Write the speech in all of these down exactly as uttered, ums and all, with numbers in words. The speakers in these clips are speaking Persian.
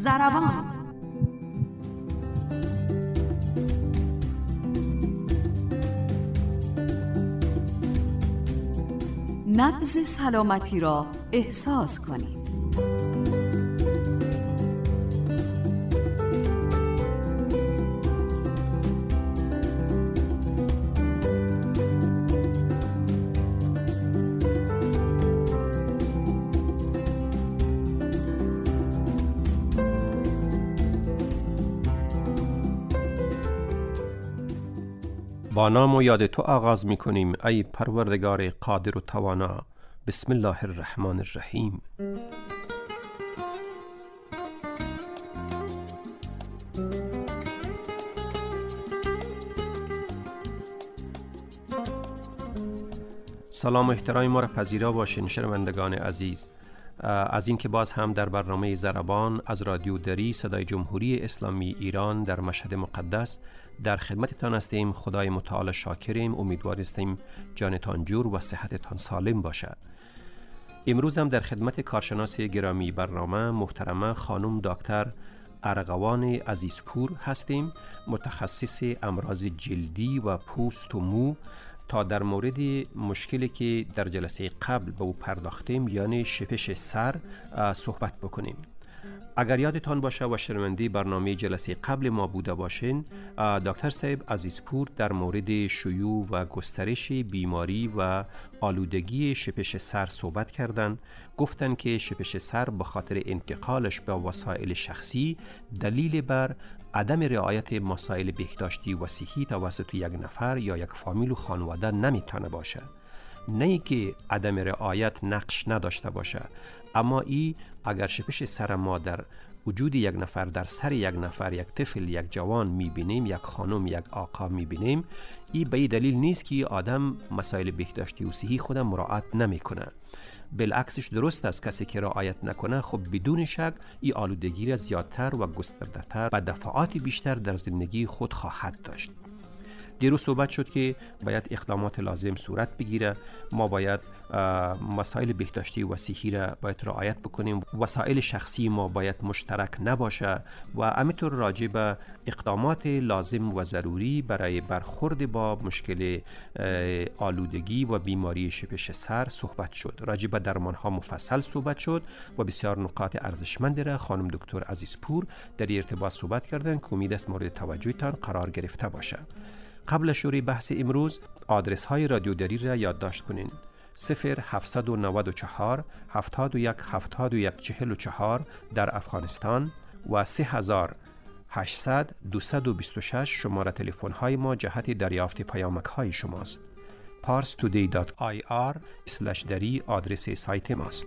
ضربان. نبض سلامتی را احساس کنید. با نام و یاد تو آغاز می کنیم ای پروردگار قادر و توانا. بسم الله الرحمن الرحیم. سلام و احترام ما را پذیرا باشین شنوندگان عزیز. از اینکه باز هم در برنامه ضربان از رادیو دری صدای جمهوری اسلامی ایران در مشهد مقدس در خدمتتان هستیم. خدای متعال شاکریم، امیدوار هستیم جانتان جور و صحتتان سالم باشد. امروز هم در خدمت کارشناس گرامی برنامه محترمه خانم دکتر ارغوان عزیزپور هستیم، متخصص امراض جلدی و پوست و مو، تا در مورد مشکلی که در جلسه قبل به او پرداختیم یعنی شپش سر صحبت بکنیم. اگر یادتان باشه و شنونده برنامه جلسه قبل ما بوده باشین، دکتر صاحب عزیزپور در مورد شیوع و گسترش بیماری و آلودگی شپش سر صحبت کردند. گفتن که شپش سر به خاطر انتقالش به وسایل شخصی دلیل بر عدم رعایت مسائل بهداشتی و صحی توسط یک نفر یا یک فامیل و خانواده نمیتونه باشه. نه ای که عدم رعایت نقش نداشته باشه، اما ای اگر شپش سر ما در وجود یک نفر، در سر یک نفر، یک طفل، یک جوان میبینیم، یک خانم، یک آقا میبینیم، ای به این دلیل نیست که آدم مسائل بهداشتی و صحی خود مراعات نمیکنه. بالعکسش درست است، کسی که رعایت نکنه خب بدون شک این آلودگی را زیادتر و گسترده‌تر و دفعات بیشتر در زندگی خود خواهد داشت. دیروز صحبت شد که باید اقدامات لازم صورت بگیره. ما باید مسائل بهداشتی و صحی را باید رعایت بکنیم. وسایل شخصی ما باید مشترک نباشه و همینطور راجع به اقدامات لازم و ضروری برای برخورد با مشکل آلودگی و بیماری شپش سر صحبت شد. راجع به درمان‌ها مفصل صحبت شد و بسیار نکات ارزشمند را خانم دکتر عزیزپور در ارتباط صحبت کردن که امید است مورد توجهتان قرار گرفته باشه. قبل از شروع بحث امروز آدرس های رادیو دری را یادداشت کنین: صفر هفتصد و نود و چهار هفتاد و یک هفتاد و یک چهل و چهار در افغانستان و سه هزار و هشتصد دویست و بیست و شش شماره تلفن های ما جهت دریافت پیامک های شماست. پارس تودی دات آی آر اسلش دری آدرس سایت ماست.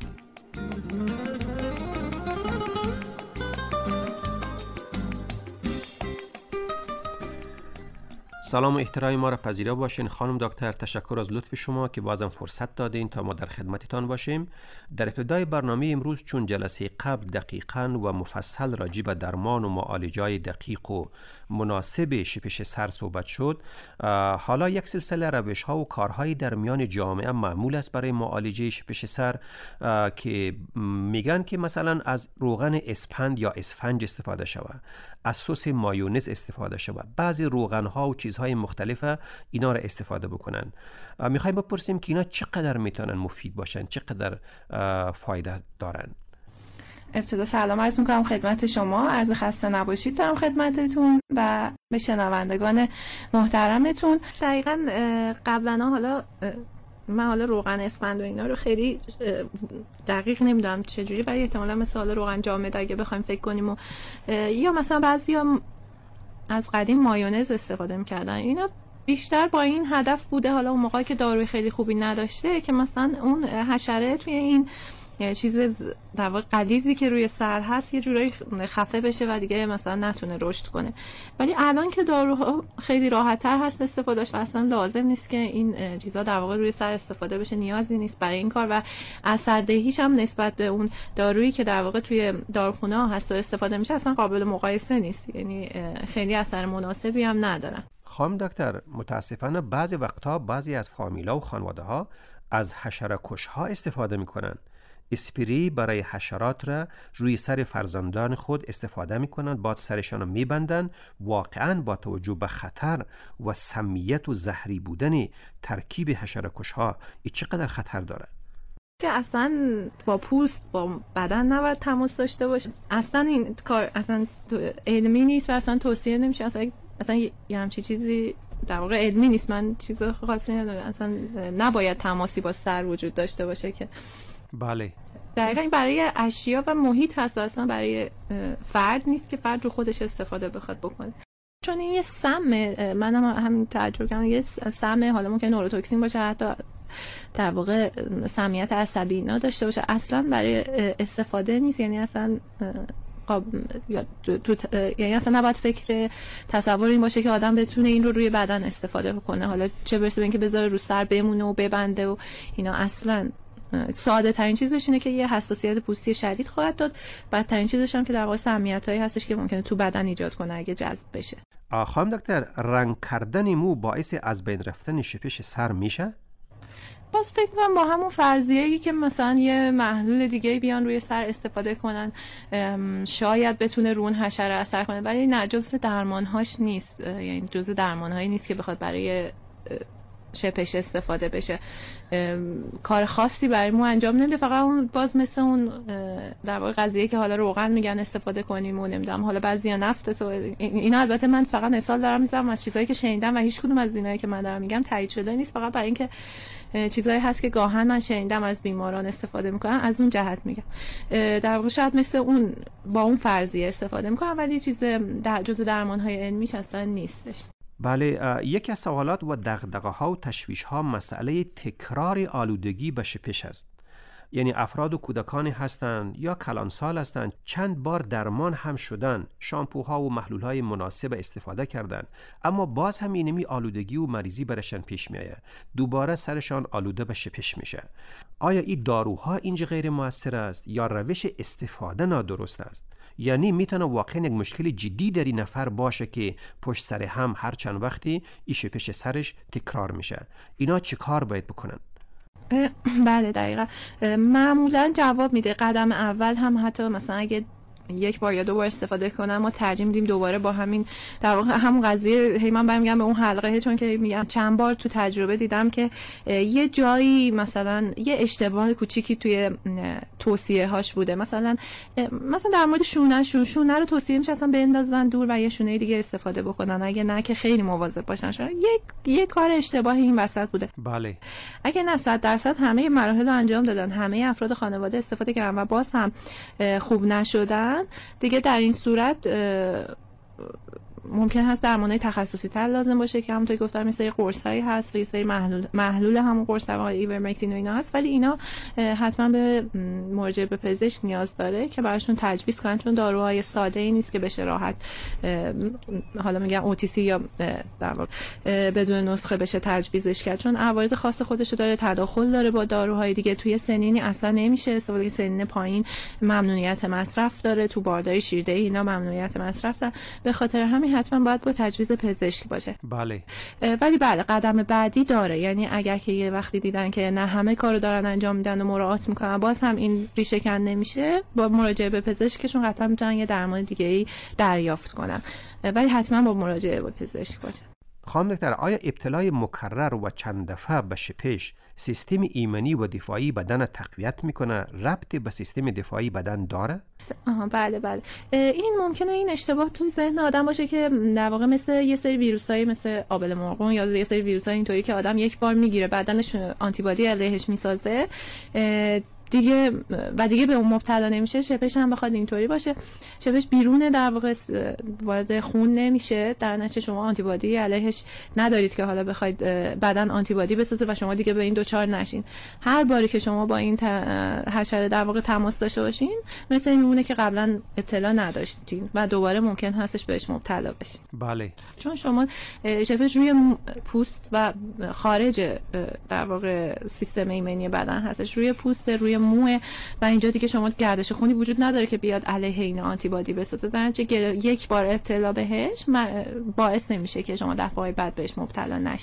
سلام و احترام ما را پذیرا باشین خانم دکتر. تشکر از لطف شما که بازم فرصت دادین تا ما در خدمتتان باشیم. در ابتدای برنامه امروز چون جلسه قبل دقیقاً و مفصل راجع به درمان و معالجه دقیق و مناسب شپش سر صحبت شد، حالا یک سلسله روش ها و کارهای در میان جامعه معمول است برای معالجه شپش سر که میگن که مثلا از روغن اسپند یا اسفنج استفاده شود، از سس مایونز استفاده شود، بعضی روغن ها و چیزهای مختلفه اینا را استفاده بکنن. میخوایم بپرسیم که اینا چقدر میتونن مفید باشن، چقدر فایده دارن؟ ابتدا سلام عرض میکنم خدمت شما، عرض خسته نباشید دارم خدمتتون و به شنوندگان محترمتون. دقیقاً قبلا حالا من حالا روغن اسفند و اینا رو خیلی دقیق نمیدونم چجوری، ولی احتمالاً مثلا روغن جامد اگه بخوایم فکر کنیم و یا مثلا بعضیا از قدیم مایونز استفاده میکردن، اینا بیشتر با این هدف بوده، حالا اون موقعی که داروی خیلی خوبی نداشته، که مثلا اون حشره توی این یعنی چیز در واقع غلیظی که روی سر هست یه جورایی خفه بشه و دیگه مثلا نتونه رشد کنه. ولی الان که داروها خیلی راحت‌تر هست استفادهش و اصلا لازم نیست که این چیزا در واقع روی سر استفاده بشه، نیازی نیست برای این کار و اثردهیش هم نسبت به اون دارویی که در واقع توی داروخونه ها هست و استفاده میشه اصلا قابل مقایسه نیست، یعنی خیلی اثر مناسبی هم نداره. خانم دکتر، متاسفانه بعضی وقتها بعضی از فامیلا و خانواده ها از حشره کش ها استفاده میکنن. اسپری برای حشرات را روی سر فرزندان خود استفاده می کنند، بعد سرشان را می بندند. واقعا با توجه به خطر و سمیت و زهری بودن ترکیب حشره‌کش ها این چقدر خطر داره که اصلا با پوست با بدن نباید تماس داشته باشه. اصلا این کار اصلا علمی نیست و اصلا توصیه نمیشه. اصلا اصلا یه همچین چیزی در واقع علمی نیست. من چیز خاصی ندارم. اصلا نباید تماسی با سر وجود داشته باشه که بله دقیقاً برای اشیا و محیط هست، اصلا برای فرد نیست که فرد رو خودش استفاده بخواد بکنه. چون این یه سمه، منم هم همین تجربه کردم، یه سمه، حالا ممکنه نوروتوکسین باشه، حتی در واقع سمیت عصبی اینا داشته باشه، اصلا برای استفاده نیست. یعنی اصلا قاب... یا تو... تو... یعنی اصلا نباید فکر تصور این باشه که آدم بتونه این رو روی بدن استفاده بکنه، حالا چه برسه به اینکه بذاره رو سر بمونه و ببنده و اینا. اصلا ساده ترین چیزش اینه که یه حساسیت پوستی شدید خواهد داد. بدترین چیزش هم که در واقع سمیتایی هستش که ممکنه تو بدن ایجاد کنه اگه جذب بشه. خانم دکتر، رنگ کردن مو باعث از بین رفتن شپش سر میشه؟ باز فکر کنم با همون فرضیه‌ای که مثلا یه محلول دیگه بیان روی سر استفاده کنن شاید بتونه رو اون حشره اثر کنه، ولی نه، جزء درمانهاش نیست. یعنی جزء درمانهایی نیست که بخواد برای شپش استفاده بشه. کار خاصی برای مو انجام نمیده. فقط اون باز مثل اون در واقع قضیه که حالا روغن میگن استفاده کنیم و نمیدونم حالا بعضیا نفت، اینا البته من فقط مثال دارم میزنم از چیزایی که شنیدم و هیچ کدوم از اینایی که من دارم میگم تایید شده نیست، فقط برای اینکه چیزایی هست که گاهن من شنیدم از بیماران استفاده میکنن، از اون جهت میگم. در واقع شاید مثل اون با اون فرضیه استفاده میکنن، ولی چیز در جزء درمانهای علمیش اصلا نیستش. بله، یکی از سوالات و دغدغه‌ها و تشویش‌ها مسئله تکرار آلودگی به شپش است. یعنی افراد و کودکانی هستند یا کلانسال هستند چند بار درمان هم شدن، شامپوها و محلول‌های مناسب استفاده کردند، اما باز هم اینمی آلودگی و مریضی برشان پیش میآید، دوباره سرشان آلوده به شپش میشه. آیا این داروها اینجا غیر مؤثر است یا روش استفاده نادرست است؟ یعنی میتونه واقعا یک مشکل جدی در این نفر باشه که پشت سر هم هر چند وقتی این شپش سرش تکرار میشه. اینا چه کار باید بکنن؟ بله دقیقا. معمولا جواب میده. قدم اول هم حتی مثلا اگه یک بار یا دو بار استفاده کنم ما ترجیح میدیم دوباره با همین در واقع همون قضیه، هی من برمیگم به اون حلقه، چون که میگم چند بار تو تجربه دیدم که یه جایی مثلا یه اشتباه کوچیکی توی توصیه هاش بوده، مثلا مثلا در مورد شونه شون شونه رو توصیه میشه اصلا بندازن دور و یه شونه دیگه استفاده بکنن، اگه نه که خیلی مواظب باشن. شاید یک یه کار اشتباه این وسط بوده. بله. اگه نه صد درصد همه مراحل رو انجام دادن، همه افراد خانواده استفاده کردن و باز هم خوب نشدن، دیگه در این صورت ممکن هست درمانای تخصصی تر لازم باشه که همونطور که گفتم یه سری قرصایی هست و یه سری محلول محلول همون قرص و ایورمکتین و اینا هست، ولی اینا حتما به مراجعه به پزشک نیاز داره که براشون تجویز کنن، چون داروهای ساده ای نیست که بشه راحت حالا میگم اوتیسی یا در واقع بدون نسخه بشه تجویزش کرد، چون عوارض خاص خودشو داره، تداخل داره با داروهای دیگه. توی سنینی اصلا نمیشه استفاده، سنین پایین ممنوعیت مصرف داره، تو بارداری شیردهی اینا ممنوعیت مصرف داره، به خاطر همین حتما باید با تجویز پزشک باشه. بله. ولی بله قدم بعدی داره، یعنی اگر که یه وقتی دیدن که نه همه کارو دارن انجام میدن و مراعات میکنن باز هم این ریشه کن نمیشه، با مراجعه به پزشکشون قطعا میتونن یه درمان دیگه ای دریافت کنن، ولی حتما با مراجعه به پزشک باشه. خانم دکتر، آیا ابتلای مکرر و چند دفعه به شپش سیستم ایمنی و دفاعی بدن تقویت میکنه؟ ربطی به سیستم دفاعی بدن داره؟ آها بله بله. این ممکنه این اشتباه توی ذهن آدم باشه که در واقع مثل یه سری ویروسایی مثل آبله مرغون یا یه سری ویروسای اینطوری که آدم یک بار میگیره بدنش آنتیبادی علیهش میسازه دیگه و دیگه به اون مبتلا نمیشه. شپش هم بخواد اینطوری باشه، شپش بیرون در واقع وارد خون نمیشه، در نتیجه شما آنتیبادی علیهش ندارید که حالا بخواید بدن آنتیبادی بسازه و شما دیگه به این دوچار نشین. هر باری که شما با این حشره در واقع تماس داشته باشین مثل این میمونه که قبلا ابتلا نداشتین و دوباره ممکن هستش بهش مبتلا بشین. بله. چون شما شپش روی پوست و خارج در واقع سیستم ایمنی بدن هستش، روی پوست، روی موه و اینجا دیگه شما گردش خونی وجود نداره که بیاد علیه این آنتیبادی بسازه، در نتیجه یک بار ابتلا بهش باعث نمیشه که شما دفعه بعد بهش مبتلا نشید.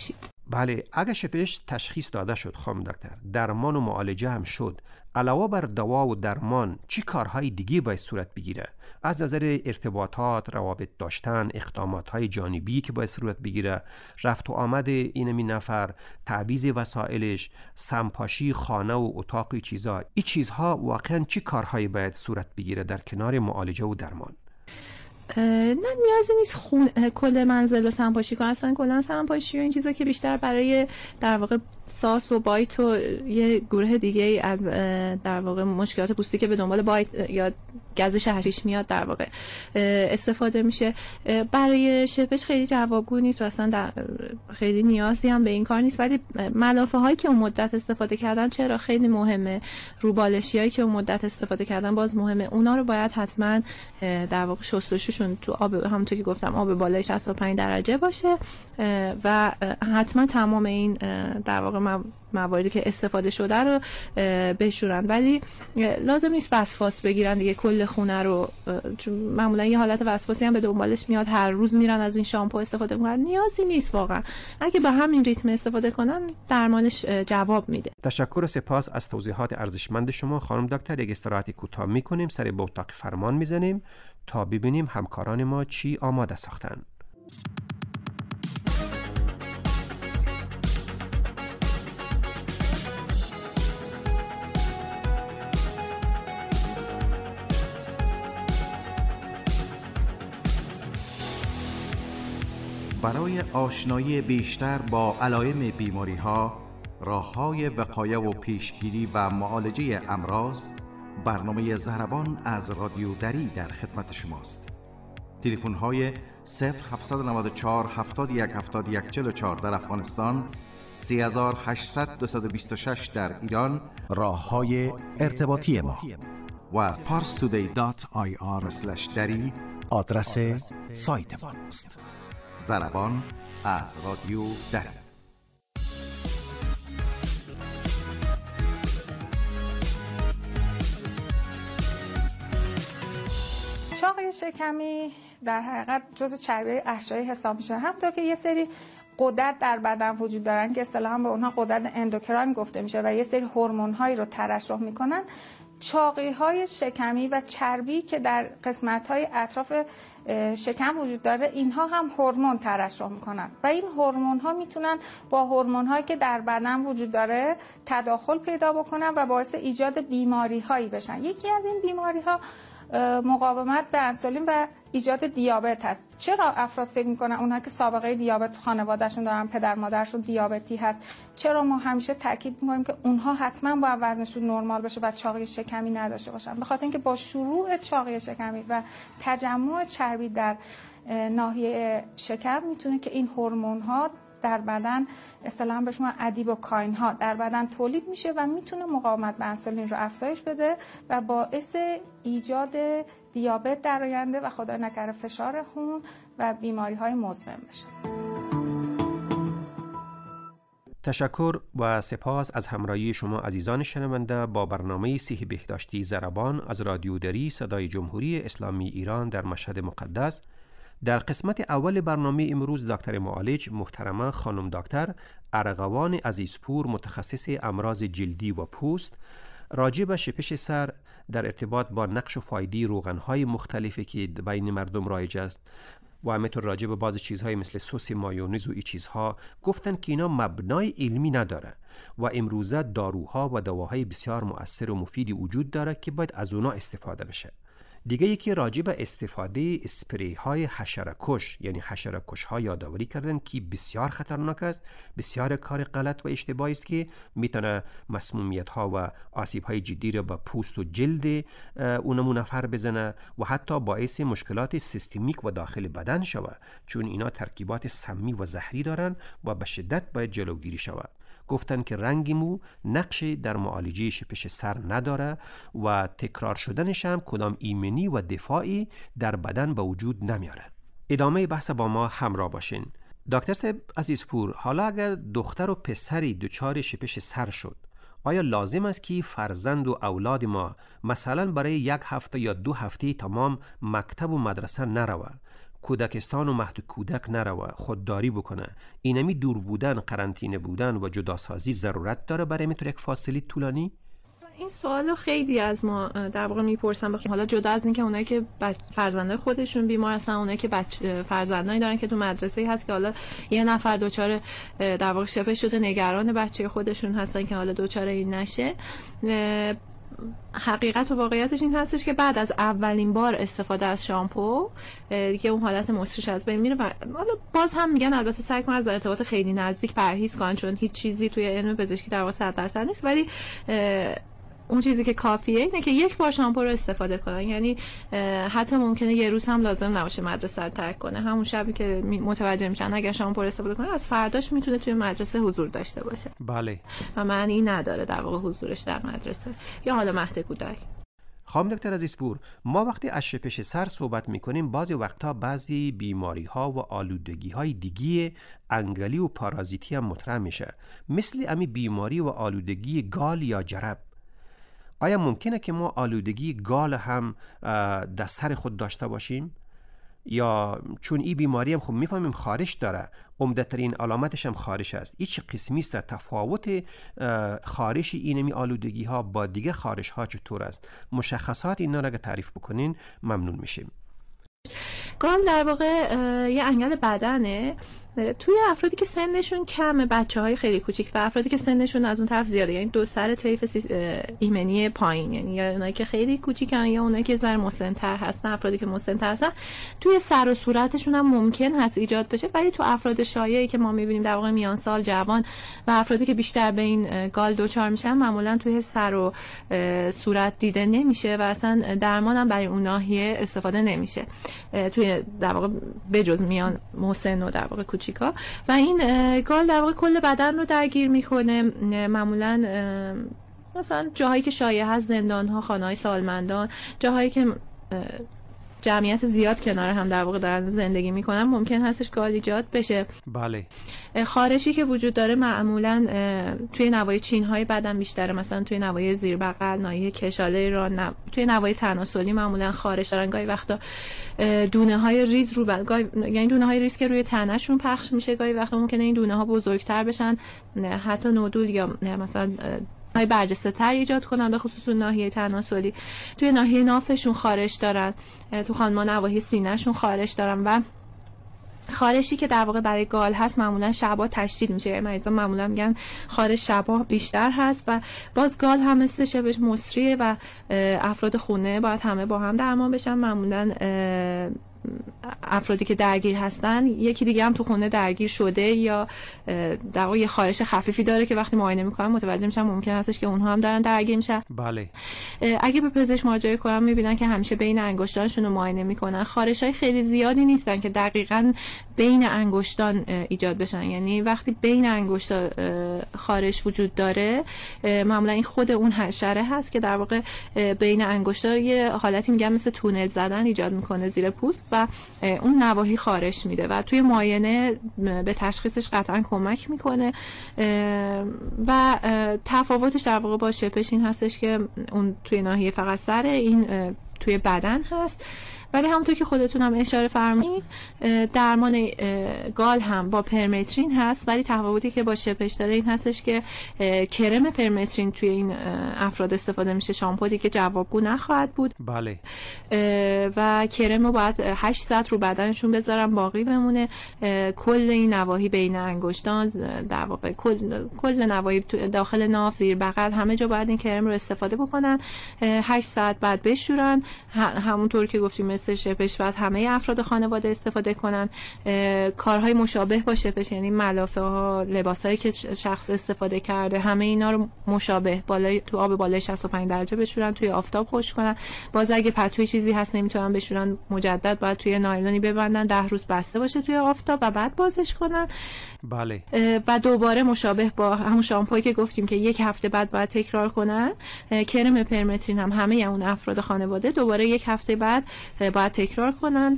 بله، اگر شپش تشخیص داده شد خانم دکتر، درمان و معالجه هم شد، علاوه بر دوا و درمان چی کارهای دیگه باید صورت بگیره؟ از نظر ارتباطات، روابط داشتن، اقدامات‌های جانبی که باید صورت بگیره، رفت و آمد اینمی نفر، تعویض وسایلش، سمپاشی خانه و اتاق چیزا، این چیزها واقعا چی کارهایی باید صورت بگیره در کنار معالجه و درمان؟ نه نیازی نیست خون کل منزل رو سمپاشی کنن، اصلا کلا سمپاشی و این چیزا که بیشتر برای در واقع ساس و بایت و یه گروه دیگه از در واقع مشکلات پوستی که به دنبال بایت یا گزش حشیش میاد در واقع استفاده میشه. برای شپش خیلی جوابگو نیست و اصلا در خیلی نیازی هم به این کار نیست، ولی ملافه هایی که اون مدت استفاده کردن چرا خیلی مهمه، روبالشی هایی که اون مدت استفاده کردن باز مهمه، اونا رو باید حتما در واقع شستشوشون تو آب، همونطور که گفتم آب بالای شصت و پنج درجه باشه و حتما تمام این در واقع مواردی که استفاده شده رو بشورن. ولی لازم نیست وسواس بگیرن دیگه کل خونه رو، چون معمولا یه حالت وسواسی هم به دنبالش میاد، هر روز میرن از این شامپو استفاده میکنن. نیازی نیست واقعا، اگه با همین ریتم استفاده کنن درمانش جواب میده. تشکر و سپاس از توضیحات ارزشمند شما خانم دکتر. یک استراحت کوتاه میکنیم، سر به اتاق فرمان میزنیم تا ببینیم همکاران ما چی آماده ساختن. برای آشنایی بیشتر با علائم بیماری‌ها، راه‌های وقایه و پیشگیری و معالجه امراض، برنامه ضربان از رادیو دری در خدمت شماست. تلفن‌های صفر هفت نه چهار هفتاد و یک هفتاد و یک چهل و چهار در افغانستان، سه هشت صفر دو دو شش در ایران، راه‌های ارتباطی ما و parstoday دات آی آر اسلش دری آدرس سایت ماست. ضربان از رادیو دری. چاقی شکمی در حقیقت جزو چربی احشایی حساب میشه، همونطور که یه سری غدد در بدن وجود دارن که اصطلاحاً به اونها غدد اندوکراین گفته میشه و یه سری هورمون‌هایی رو ترشح میکنن. چاقی‌های شکمی و چربی که در قسمت‌های اطراف شکم وجود داره، اینها هم هورمون ترشح میکنن و این هورمون‌ها میتونن با هورمون‌هایی که در بدن وجود داره تداخل پیدا بکنن و باعث ایجاد بیماری‌هایی بشن. یکی از این بیماری‌ها مقاومت به انسولین و ایجاد دیابت هست. چرا افراد فکر میکنن اونها که سابقه دیابت تو خانوادهشون دارن، پدر مادرشون دیابتی هست، چرا ما همیشه تاکید میکنیم که اونها حتما باید وزنشون نرمال بشه و چاقی شکمی نداشته باشن؟ به خاطر اینکه با شروع چاقی شکمی و تجمع چربی در ناحیه شکم میتونه که این هورمون‌ها در بدن اصطلاحاً بهشون ادیپوکاین ها در بدن تولید میشه و میتونه مقاومت به انسولین رو افزایش بده و باعث ایجاد دیابت در آینده و خدای نکرده فشار خون و بیماری های مزمن بشه. تشکر و سپاس از همراهی شما عزیزان شنونده با برنامه صحی بهداشتی ضربان از رادیو دری صدای جمهوری اسلامی ایران در مشهد مقدس. در قسمت اول برنامه امروز دکتر معالج محترمه خانم دکتر ارغوان عزیزپور، متخصص امراض جلدی و پوست، راجع به شپش سر در ارتباط با نقش و فایده روغن‌های مختلفی که بین مردم رایج است و همینطور راجع به بعض چیزهای مثل سس مایونز و این چیزها گفتن که اینا مبنای علمی نداره و امروزه داروها و دواهای بسیار مؤثر و مفیدی وجود داره که باید از اونا استفاده بشه. دیگه یکی راجع به استفاده اسپری های حشره کش، یعنی حشره کش ها یادآوری کردن که بسیار خطرناک است، بسیار کار غلط و اشتباهی است که میتونه مسمومیت ها و آسیب های جدی را به پوست و جلد اونمون نفر بزنه و حتی باعث مشکلات سیستمیک و داخل بدن شود، چون اینا ترکیبات سمی و زهری دارن و به شدت باید جلوگیری شود. گفتن که رنگ مو نقش در معالجه شپش سر نداره و تکرار شدنش هم کدام ایمنی و دفاعی در بدن به وجود نمیاره. ادامه بحث با ما همراه باشین. دکتر صاحب عزیزپور، حالا اگر دختر و پسری دچار شپش سر شد، آیا لازم است که فرزند و اولاد ما مثلا برای یک هفته یا دو هفته تمام مکتب و مدرسه نروه کودکستان و مهد کودک نروه، خودداری بکنه. اینمی دور بودن، قرنطینه بودن و جداسازی ضرورت داره برای میتونه یک فاصله طولانی؟ این سوالو خیلی از ما در واقع میپرسن. بخاطر حالا جدا از اینکه اونایی که فرزندای خودشون بیمار هستن، اونایی که بچه فرزندایی دارن که تو مدرسه‌ای هست که حالا یه نفر دوچار در واقع شبه شده نگران بچه خودشون هستن که حالا دوچار این نشه. حقیقت و واقعیتش این هستش که بعد از اولین بار استفاده از شامپو دیگه اون حالت مصریش از بین میره و حالا باز هم میگن البته سعی کنن از ارتباط خیلی نزدیک پرهیز کنن، چون هیچ چیزی توی علم پزشکی در واقع صد درصد نیست، ولی اون چیزی که کافیه اینه که یک بار شامپو رو استفاده کنن. یعنی حتی ممکنه یه روز هم لازم نباشه مدرسه رو ترک کنه، همون شبی که متوجه میشن اگر شامپو رو استفاده کنه از فرداش میتونه توی مدرسه حضور داشته باشه. بله. و معنی نداره در واقع حضورش در مدرسه یا حالا مهد کودک. خانم دکتر عزیزپور، ما وقتی از شپش سر صحبت میکنیم بعضی وقتا بعضی بیماری ها و آلودگی های دیگه انگلی و پارازیتی هم مطرح میشه، مثل امی بیماری و آلودگی گال یا جرب. آیا ممکنه که ما آلودگی گال هم در سر خود داشته باشیم؟ یا چون این بیماری هم خب میفهمیم خارش داره، عمده‌ترین علامتش هم خارش است، این چه قسمی است؟ تفاوت خارش اینمی آلودگی ها با دیگه خارش ها چطور است؟ مشخصات اینا رو اگه تعریف بکنین ممنون میشیم. گال در واقع یه انگل بدنه توی افرادی که سنشون کمه، بچه‌های خیلی کوچیک و افرادی که سنشون از اون طرف زیاده، یعنی دو سر طیف ایمنی پایین، یعنی یا اونایی که خیلی کوچیکن یا اونایی که ذره مسن‌تر هستن. افرادی که مسن‌تر هستن توی سر و صورتشون هم ممکن هست ایجاد بشه، ولی تو افراد شایعی که ما می‌بینیم در واقع میان سال، جوان و افرادی که بیشتر به این گال دچار میشن معمولاً توی سر و صورت دیده نمیشه و اصلا درمان هم برای اون ناحیه استفاده نمیشه توی در واقع بجز میان مسن و در واقع کوچیکا. و این گال در واقع کل بدن رو درگیر میکنه، معمولا مثلا جاهایی که شایع هست، زندان‌ها، خانه‌های سالمندان، جاهایی که جمعیت زیاد کنار هم در واقع دارن زندگی میکنن ممکن هستش گال ایجاد بشه. بله. خارشی که وجود داره معمولا توی نواحی چین‌های بدن بیشتره، مثلا توی نواحی زیر بغل، ناحیه کشاله را، نو... توی نواحی تناسلی معمولا خارش دارن. گاهی وقتا دونه‌های ریز رو ب... گاهی... یعنی دونه‌های ریز که روی تنه‌شون پخش میشه، گاهی وقتا ممکنه این دونه‌ها بزرگتر بشن، حتی نودول یا مثلا های برجسته تر ایجاد کنن، به خصوص ناحیه تناسلی. توی ناحیه نافشون خارش دارن، تو خانما نواحی سینه‌شون خارش دارن و خارشی که در واقع برای گال هست معمولا شبا تشدید میشه، یعنی مریضا معمولا میگن خارش شبا بیشتر هست و باز گال هم مثل شبش مصریه و افراد خونه باید همه با هم درمان بشن. معمولا افرادی که درگیر هستن یکی دیگه هم تو خونه درگیر شده یا در واقع یه خارش خفیفی داره که وقتی معاینه میکنن متوجه میشن ممکن هستش که اونها هم دارن درگیر میشن. بله. اگه به پزشک مراجعه کنن میبینن که همیشه بین انگشتانشون رو معاینه میکنن، خارشای خیلی زیادی نیستن که دقیقاً بین انگشتان ایجاد بشن. یعنی وقتی بین انگشتا خارش وجود داره معمولا این خود اون حشره هست که در واقع بین انگشتا یه حالتی میگن مثل تونل زدن ایجاد میکنه زیر پوست و اون نواحی خارش میده و توی معاینه به تشخیصش قطعا کمک میکنه. و تفاوتش در واقع با شپش این هستش که اون توی ناحیه فقط سر، این توی بدن هست. ولی همونطور که خودتون هم اشاره فرمودید درمان گال هم با پرمترین هست، ولی تفاوتی که با شپش داره این هستش که کرم پرمترین توی این افراد استفاده میشه، شامپو دیگه جوابگو نخواهد بود. بله. و کرم رو باید هشت ساعت رو بدنشون بذارن باقی بمونه. کل این نواحی بین انگشتان در واقع کل کل نواحی داخل ناف، زیر بغل، همه جا باید این کرم رو استفاده بکنن. هشت ساعت بعد بشورن. همونطور که گفتیم مثل شپش باید همه افراد خانواده استفاده کنن. کارهای مشابه با شپش، یعنی ملافه ها، لباسایی که شخص استفاده کرده، همه اینا رو مشابه بالای تو آب بالای شصت و پنج درجه بشورن، توی آفتاب خشک کنن. باز اگه پتوی چیزی هست نمیتونن بشورن، مجدد باید توی نایلونی ببندن، ده روز بسته باشه توی آفتاب و بعد بازش کنن. بله. و دوباره مشابه با همون شامپویی که گفتیم که یک هفته بعد باید تکرار کنن. کرم پرمترین هم همه اون افراد خانواده دوباره یک هفته بعد باید تکرار کنن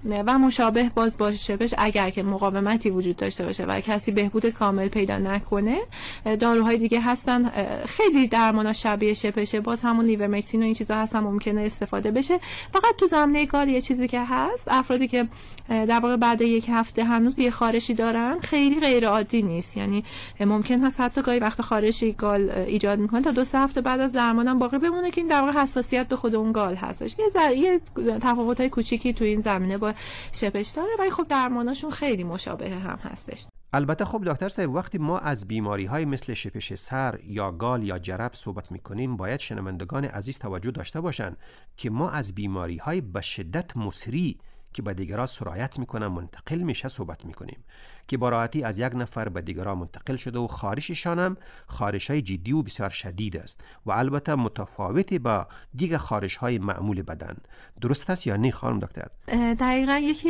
و مشابه باز با شپش اگر که مقاومتی وجود داشته باشه و کسی بهبود کامل پیدا نکنه، داروهای دیگه هستن خیلی درمان شبیه شپشه، باز همون نیورمکتین و این چیزا هستن ممکنه استفاده بشه. فقط تو زمینه گال یه چیزی که هست، افرادی که در واقع بعد یک هفته هنوز یه خارشی دارن خیلی غیر عادی نیست، یعنی ممکن هست حتی گاهی وقت خارشی گال ایجاد میکنه تا دو سه هفته بعد از درمان هم باقی بمونه که این در واقع حساسیت به خود اون گال هستش. یه ذره یه تفاوت‌های کوچیکی تو این زمینه با شپش داره، ولی خب درماناشون خیلی مشابه هم هستش. البته خب دکتر صاحب، وقتی ما از بیماری‌های مثل شپش سر یا گال یا جرب صحبت می‌کنیم، باید شنوندگان عزیز توجه داشته باشند که ما از بیماری‌های به شدت مسری که به دیگران سرایت میکنن منتقل میشه صحبت میکنیم، که با راحتی از یک نفر به دیگران منتقل شده و خارششان هم خارش‌های جدی و بسیار شدید است و البته متفاوت با دیگر خارش‌های معمول بدن. درست است یا نه خانم دکتر؟ دقیقاً یکی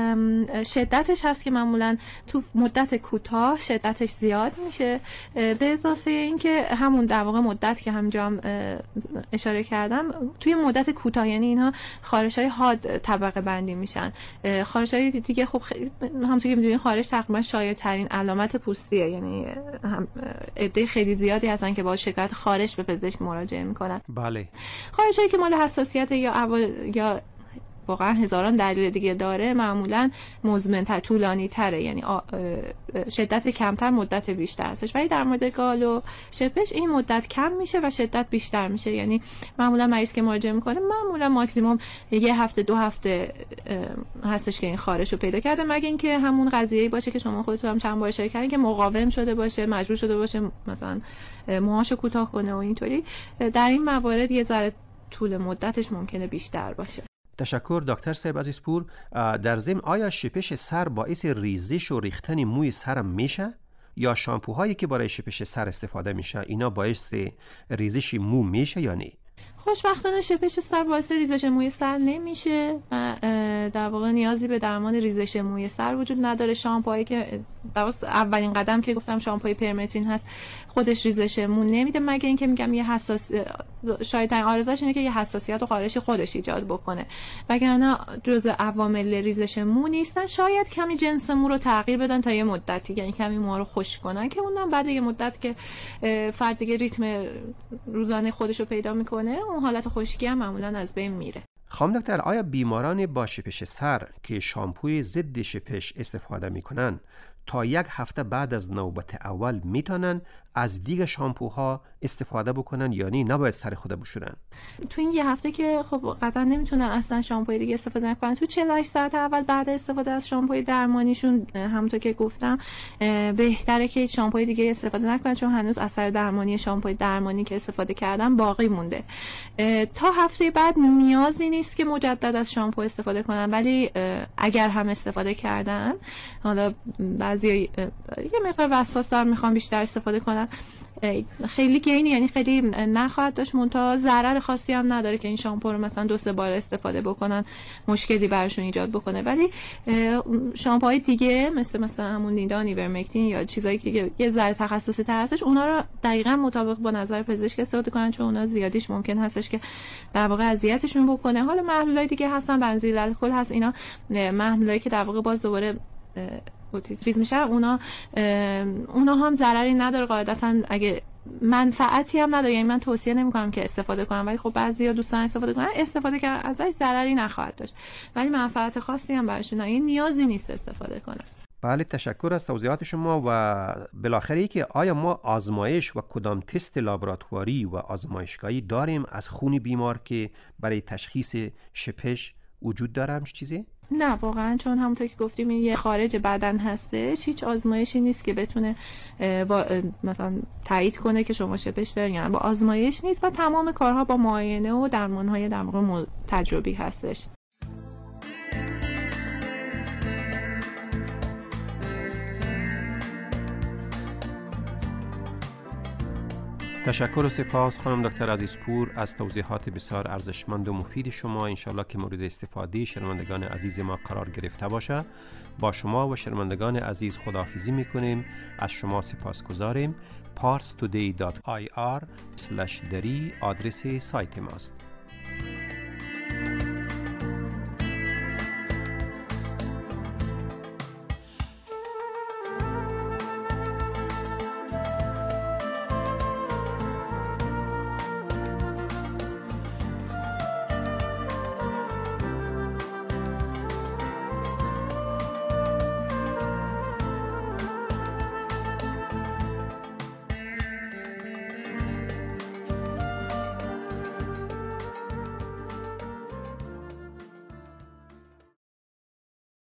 شدتش هست که معمولاً تو مدت کوتاه شدتش زیاد میشه، به اضافه اینکه همون در واقع مدت که همینجا هم اشاره کردم توی مدت کوتاه، یعنی اینها خارش‌های حاد طبقه بندی میشن. خارش‌های دیگه خب همونطور که می‌دونید خارش تقریبا شایع‌ترین علامت پوستیه، یعنی عده خیلی زیادی هستن که با شکایت خارش به پزشک مراجعه میکنن. بله. خارش‌هایی که مال حساسیت یا اول یا واقعا هزاران دلیل دیگه داره معمولا مزمن‌تر، طولانی تره، یعنی شدت کمتر مدت بیشتر هستش، ولی در مورد گال و شپش این مدت کم میشه و شدت بیشتر میشه. یعنی معمولا مریض که مراجعه میکنه معمولا ماکسیموم یه هفته دو هفته هستش که این خارش رو پیدا کرده، مگه اینکه همون قضیه‌ای باشه که شما خودتون هم چند بار اشاره کردین که مقاوم شده باشه، مجبور شده باشه مثلا موهاشو کوتاه کنه و اینطوری. در این موارد یه ذره طول مدتش ممکنه بیشتر باشه. تشکر دکتر صاحب عزیزپور. در ضمن آیا شپش سر باعث ریزش و ریختن موی سرم میشه یا شامپوهایی که برای شپش سر استفاده میشه اینا باعث ریزش مو میشه یا نه؟ خوشبختانه شپش سر باعث ریزش موی سر نمیشه و در واقع نیازی به درمان ریزش موی سر وجود نداره. شامپوهایی که در واقع اولین قدم که گفتم شامپوی پرمترین هست خودش ریزش مو نمیده، مگه اینکه میگم یه حساس شاید عارضش اینه که یه حساسیت و خارشی خودش ایجاد بکنه، وگرنه جزء عوامل ریزش مو نیستن. شاید کمی جنس مو رو تغییر بدن تا یه مدتی، یعنی کمی مو رو خشک کنن که اونم بعد یه مدت که فرد دیگه ریتم روزانه خودش رو پیدا میکنه اون حالت خشکی هم معمولا از بین میره. خانم دکتر، آیا بیماران با شپش سر که شامپوی ضد شپش استفاده میکنن تا یک هفته بعد از نوبت اول میتونن از دیگه شامپوها استفاده بکنن یا نه نباید سر خود بشورن؟ تو این یه هفته که خب قطعا نمیتونن اصلا شامپوی دیگه استفاده نکنن. تو چهل و هشت ساعت اول بعد استفاده از شامپوی درمانیشون همونطور که گفتم بهتره که شامپوی دیگه استفاده نکنن، چون هنوز اثر درمانی شامپوی درمانی که استفاده کردن باقی مونده. تا هفته بعد نیازی نیست که مجدد از شامپو استفاده کنن، ولی اگر هم استفاده کردن، حالا بعضی یه مقدار وسواس دارن میخوان بیشتر استفاده کنن، خیلی گینی یعنی خیلی نخواهد داشت، منتها ضرر خاصی هم نداره که این شامپو رو مثلا دو سه بار استفاده بکنن مشکلی براشون ایجاد بکنه. ولی شامپوهای دیگه مثل مثلا همون نیدا، نیورمکتین یا چیزایی که یه ذره تخصصی تر هستش، اونا رو دقیقاً مطابق با نظر پزشک استفاده کنن، چون اونا زیادیش ممکن هستش که در واقع اذیتشون بکنه. حالا محلولای دیگه هستن، بنزیل الکل هست، اینا محلولایی که در واقع باز دوباره ریز میشه، اونا اونا هم ضرری نداره قاعدتا، اگه منفعتی هم نداره، یعنی من توصیه نمیکنم که استفاده کنم، ولی خب بعضیا دوستان استفاده کنن، استفاده کردن ازش ضرری نخواهد داشت، ولی منفعت خاصی هم براشون این نیازی نیست استفاده کنن. بله، تشکر از توضیحات شما. و بالاخره که آیا ما آزمایش و کدام تست لابراتواری و آزمایشگاهی داریم از خون بیمار که برای تشخیص شپش وجود داره همش چیزی؟ نه واقعا، چون همونطور که گفتیم این یه خارج بدن هستش، هیچ آزمایشی نیست که بتونه با مثلا تایید کنه که شما شپش دارین، یعنی با آزمایش نیست و تمام کارها با معاینه و درمان‌های در واقع تجربی هستش. تشکر و سپاس خانم دکتر عزیزپور از توضیحات بسیار ارزشمند و مفید شما. انشالله که مورد استفاده شنوندگان عزیز ما قرار گرفته باشه. با شما و شنوندگان عزیز خداحافظی میکنیم. از شما سپاسگزاریم. پارس تودی دات آی آر اسلش دری آدرس سایت ماست.